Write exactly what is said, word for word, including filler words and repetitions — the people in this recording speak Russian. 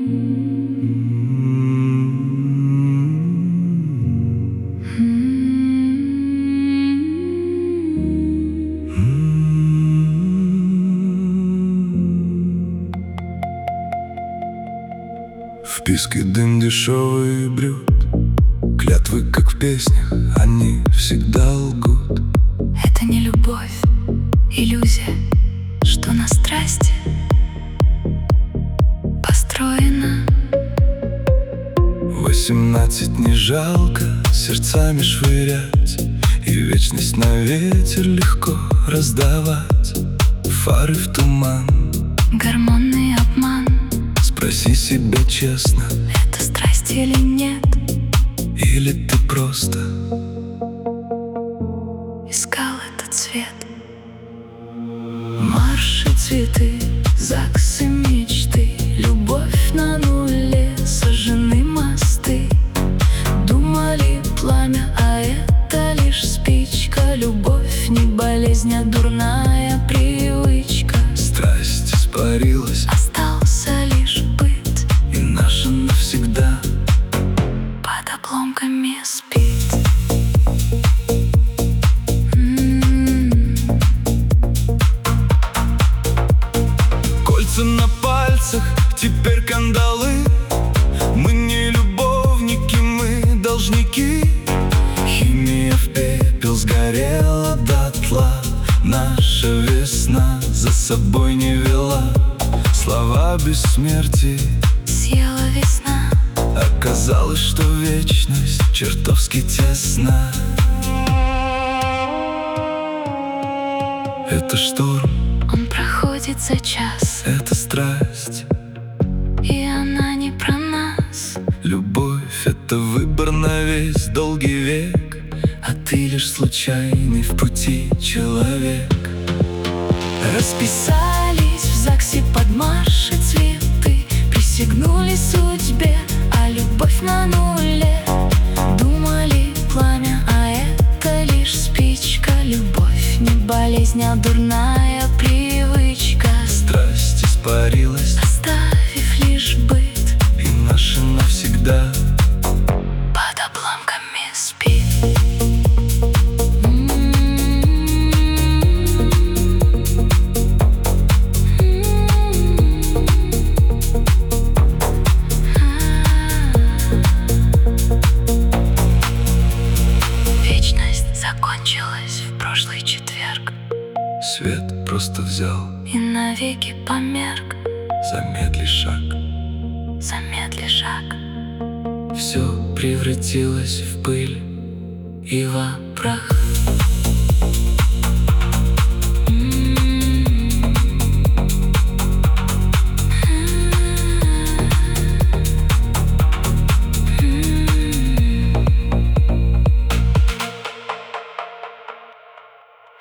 В писке дым дешевый брют, клятвы, как в песнях, они всегда лгут. Это не любовь, иллюзия, что на страсти построена. Восемнадцать не жалко сердцами швырять, и вечность на ветер легко раздавать. Фары в туман, Гормонный обман. спроси себя честно, Это страсть или нет? или ты просто Искал этот цвет. марши, Цветы, ЗАГСы, мечты, любовь на нуле, сожжены мосты. Думали пламя, а это лишь спичка. Любовь не болезнь, а дурная привычка. страсть испарилась, Остался лишь быт, и наша навсегда под обломками спит. М-м-м. кольца на пальцах, теперь кандалы. Мы не любовники, мы должники. Химия в пепел сгорела дотла. Наша весна за собой не вела. Слова бессмертия, Съела весна. оказалось, что вечность чертовски тесна. Это шторм, Он проходит за час, это страсть. и она не про нас. Любовь — это выбор на весь долгий век, а ты лишь случайный в пути человек. Расписались в ЗАГСе под марши цветы, присягнули судьбе, а любовь на нуле. Думали пламя, а это лишь спичка. Любовь не болезнь, а дурная привычка. Страсть испарилась, Оставив лишь быт, и наша навсегда под обломками спит. Вечность закончилась в прошлый четверг, свет просто взял. и навеки померк. Замедли шаг, Замедли шаг. все превратилось в пыль и во прах.